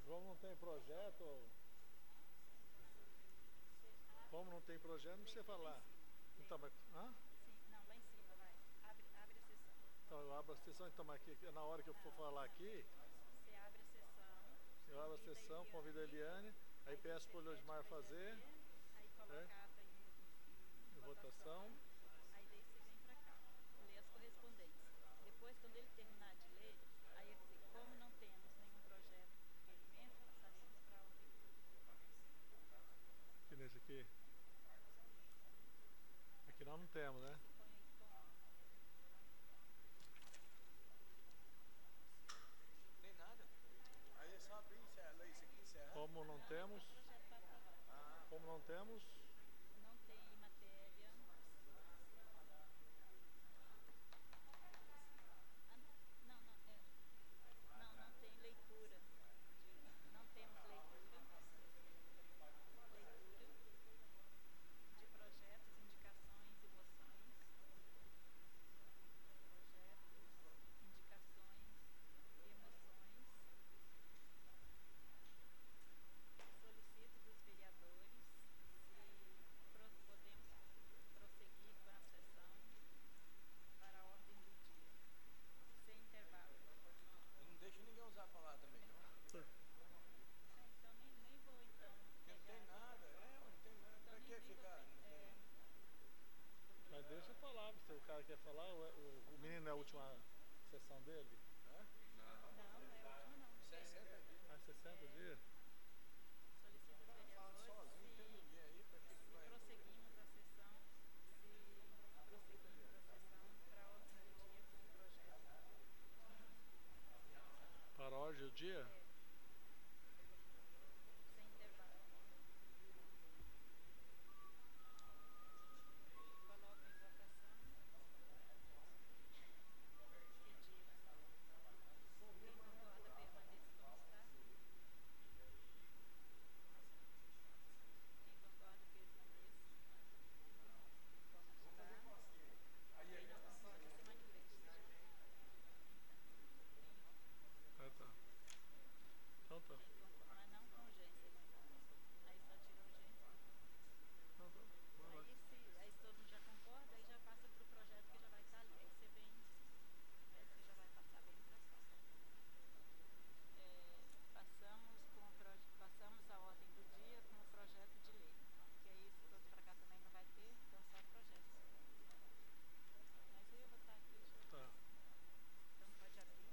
como não tem projeto, como não tem projeto, não precisa falar. Então, mas, Sim, não, lá em cima, vai. Abre a sessão. então eu abro a sessão, então mas aqui, na hora que eu for falar aqui, Você abre a sessão, eu abro a sessão, convido a Eliane, aí peço para o Leodmar fazer, aí coloca a ata em votação, votação. aí daí você vem para cá, lê as correspondências. Depois, quando ele terminar de ler, aí assim, como não temos nenhum projeto de requerimento, passaremos para a ordem do dia. Aqui nesse aqui. Aqui nós não temos, né? Põe aí, Tem nada. Aí é só abrir e ler isso aqui e encerrar. Como não temos, projeto para aprovar. como não temos, Não tem matéria. Não, não, não tem leitura. Não temos leitura. Leitura de projetos, indicações e moções. Projetos, indicações e moções. Solicito dos vereadores se podemos prosseguir com a sessão para a ordem do dia, sem intervalo. E não deixa ninguém usar a palavra também, não. Então nem vou então. Porque não tem nada, não tem nada. Pra que ficar? mas deixa eu falar, se o cara quer falar, o menino é a última sessão dele? Hã? Não, não é a última não. 60 dias. Ah, 60 dias? Solicito os vereadores Sozinho, não tem ninguém aí, pra que vai? prosseguimos a sessão, para a ordem do dia com o projeto. Para hoje o dia? Sem intervalo. Coloco em votação. Pedido. Quem concorda permaneça como está. Quem concorda permaneça como está. Quem não concorda se manifeste. Ah, tá. Então tá. Mas não com urgência. Aí só tira a urgência. Então tá. Vai lá. Aí se todo mundo já concorda, aí já passa para o projeto que já vai estar ali. Aí você vem, você já vai passar bem para cá. Passamos a ordem do dia com o projeto de lei. Que aí esse outro para cá também não vai ter, então só projetos. Mas eu ia botar aqui já. Tá. Então pode abrir.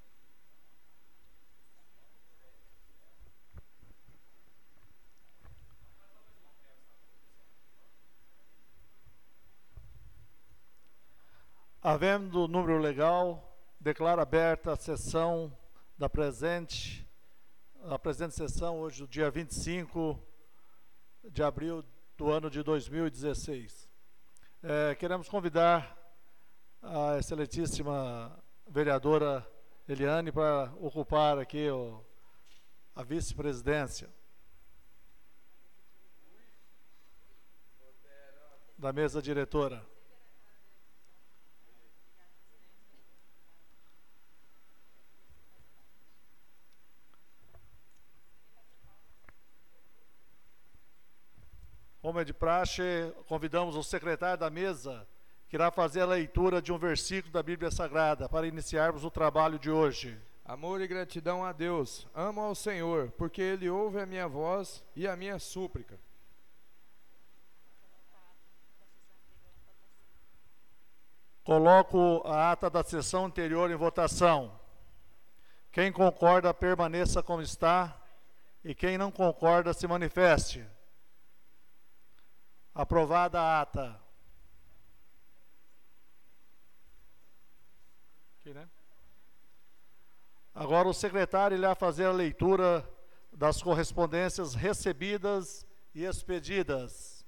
Havendo número legal, declaro aberta a sessão da presente sessão, hoje, do dia 25 de abril do ano de 2016. Queremos convidar a excelentíssima vereadora Eliane para ocupar aqui a vice-presidência da mesa diretora. Como é de praxe, convidamos o secretário da mesa, que irá fazer a leitura de um versículo da Bíblia Sagrada, para iniciarmos o trabalho de hoje. Amor e gratidão a Deus. Amo ao Senhor, porque Ele ouve a minha voz e a minha súplica. Coloco a ata da sessão anterior em votação. Quem concorda, permaneça como está, e quem não concorda, se manifeste. Aprovada a ata. Aqui, né? Agora o secretário irá fazer a leitura das correspondências recebidas e expedidas.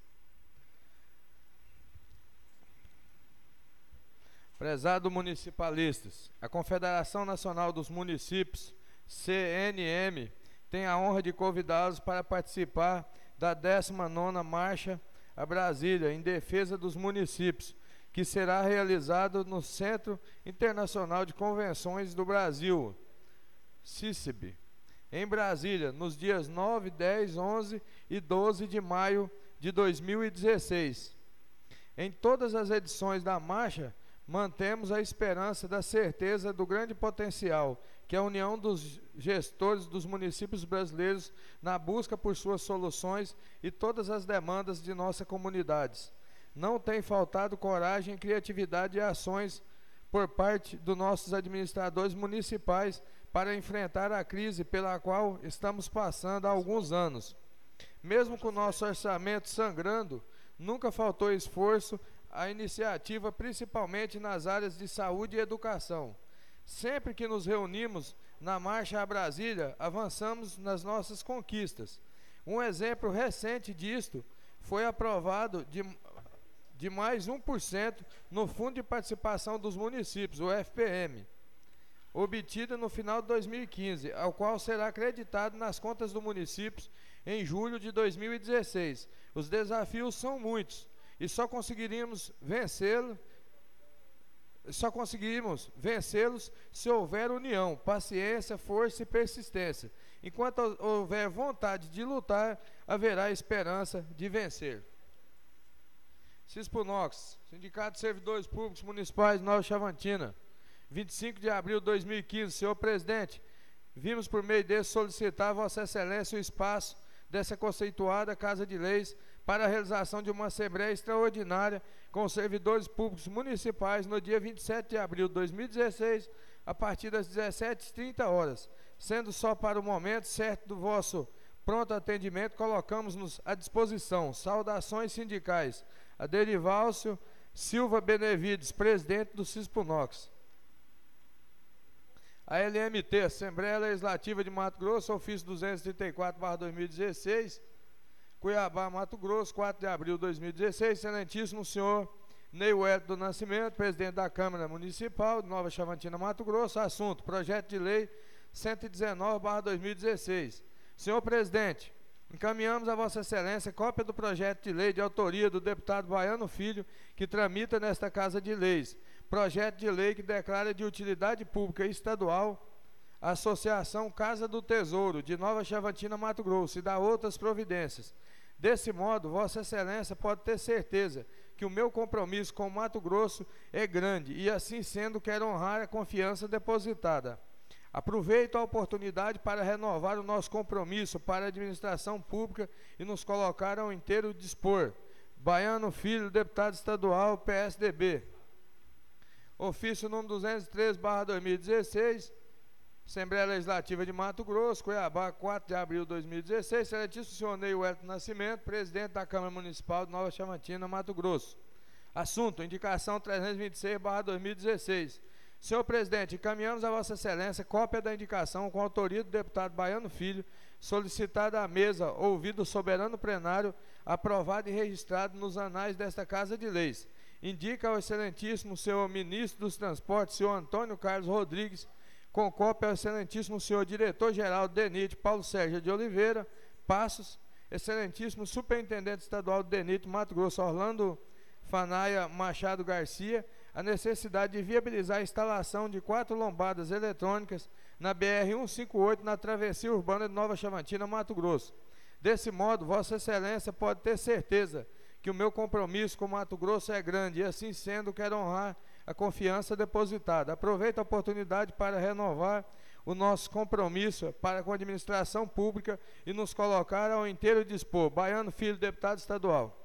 Prezado municipalistas, a Confederação Nacional dos Municípios, CNM, tem a honra de convidá-los para participar da 19ª Marcha a Brasília, em defesa dos municípios, que será realizado no Centro Internacional de Convenções do Brasil, CICB, em Brasília, nos dias 9, 10, 11 e 12 de maio de 2016. Em todas as edições da marcha, mantemos a esperança da certeza do grande potencial que a união dos gestores dos municípios brasileiros na busca por suas soluções e todas as demandas de nossas comunidades. Não tem faltado coragem, criatividade e ações por parte dos nossos administradores municipais para enfrentar a crise pela qual estamos passando há alguns anos. Mesmo com o nosso orçamento sangrando, nunca faltou esforço à iniciativa, principalmente nas áreas de saúde e educação. Sempre que nos reunimos na Marcha a Brasília, avançamos nas nossas conquistas. Um exemplo recente disto foi aprovado de mais 1% no Fundo de Participação dos Municípios, o FPM, obtido no final de 2015, ao qual será acreditado nas contas do município em julho de 2016. Os desafios são muitos e só conseguiríamos vencê-los se houver união, paciência, força e persistência. Enquanto houver vontade de lutar, haverá esperança de vencer. Cispunox, Sindicato de Servidores Públicos Municipais de Nova Chavantina, 25 de abril de 2015. Senhor presidente, vimos por meio desse solicitar a Vossa Excelência o espaço dessa conceituada Casa de Leis para a realização de uma assembleia extraordinária com os servidores públicos municipais no dia 27 de abril de 2016, a partir das 17h30, sendo só para o momento certo do vosso pronto atendimento, colocamos-nos à disposição. Saudações sindicais. Aderivalcio Silva Benevides, presidente do Cispunox. A LMT, Assembleia Legislativa de Mato Grosso, ofício 234/2016, Cuiabá, Mato Grosso, 4 de abril de 2016, excelentíssimo senhor Ney Wellington do Nascimento, presidente da Câmara Municipal de Nova Chavantina, Mato Grosso. Assunto: projeto de lei 119/2016. Senhor presidente, encaminhamos a Vossa Excelência cópia do projeto de lei de autoria do deputado Baiano Filho, que tramita nesta Casa de Leis. Projeto de lei que declara de utilidade pública estadual a Associação Casa do Tesouro de Nova Chavantina, Mato Grosso, e dá outras providências. Desse modo, Vossa Excelência pode ter certeza que o meu compromisso com o Mato Grosso é grande e, assim sendo, quero honrar a confiança depositada. Aproveito a oportunidade para renovar o nosso compromisso para a administração pública e nos colocar ao inteiro dispor. Baiano Filho, deputado estadual, PSDB. Ofício número 213/2016, Assembleia Legislativa de Mato Grosso, Cuiabá, 4 de abril de 2016, excelentíssimo senhor Ney Wellington Nascimento, presidente da Câmara Municipal de Nova Chavantina, Mato Grosso. Assunto: indicação 326/2016. Senhor presidente, encaminhamos a Vossa Excelência cópia da indicação com autoria do deputado Baiano Filho, solicitada à mesa, ouvido o soberano plenário, aprovado e registrado nos anais desta Casa de Leis. Indica ao excelentíssimo senhor ministro dos Transportes, senhor Antônio Carlos Rodrigues, com cópia ao excelentíssimo senhor diretor-geral do DENIT, Paulo Sérgio de Oliveira Passos, excelentíssimo superintendente estadual do DENIT, Mato Grosso, Orlando Fanaia Machado Garcia, a necessidade de viabilizar a instalação de 4 lombadas eletrônicas na BR-158, na travessia urbana de Nova Chavantina, Mato Grosso. Desse modo, Vossa Excelência pode ter certeza que o meu compromisso com Mato Grosso é grande e, assim sendo, quero honrar a confiança depositada. Aproveito a oportunidade para renovar o nosso compromisso para com a administração pública e nos colocar ao inteiro dispor. Baiano Filho, deputado estadual.